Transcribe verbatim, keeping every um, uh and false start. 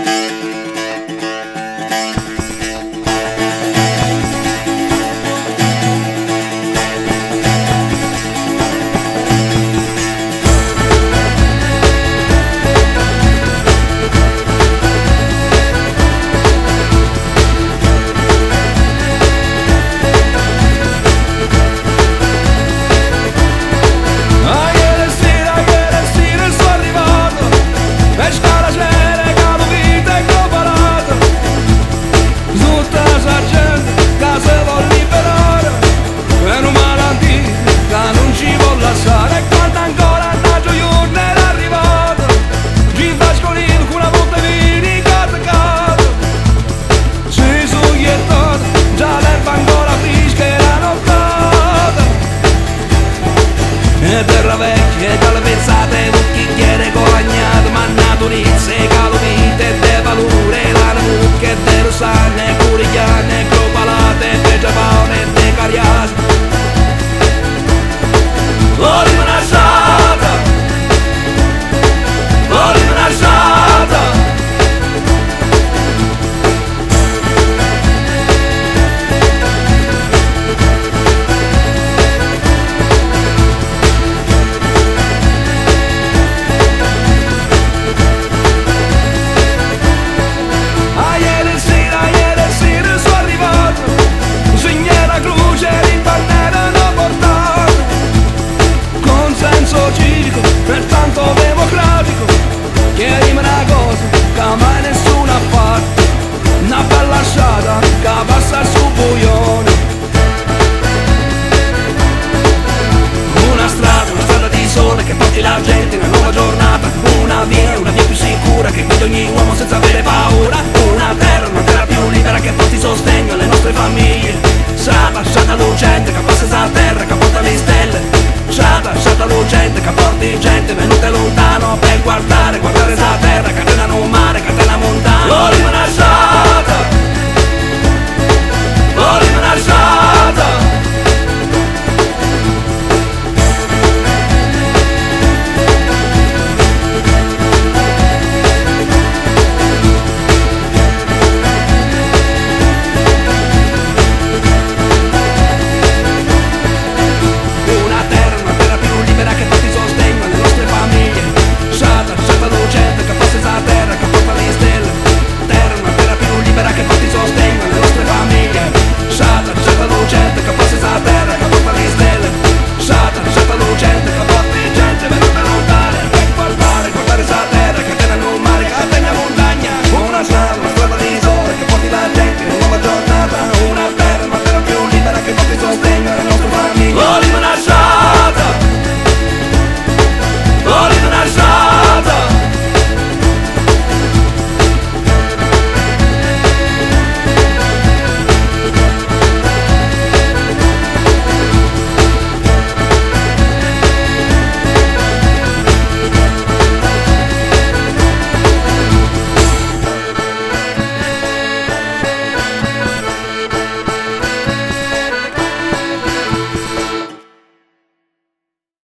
Terra vecchia, calvezzate, bocchicchiere, colagnate, mannaturizze, caluvite, de valure, lana mucche, de rossane, curigliane, cropalate, de giavone, de cariate. Voglio una sciata, voglio una sciata. Pertanto democratico, che rima una cosa che mai nessuno ha fatto, una bella sciata che passa su buione. Una strada, una strada di sole che porti la gente in una nuova giornata. Una via, una via più sicura che guida ogni uomo senza avere paura. Una terra, una terra più libera che porti sostegno alle nostre famiglie. Sciata, sciata lucente che passa sa terra, che porta le stelle. Sciata, sciata lucente che porti gente venuta lontano per guardare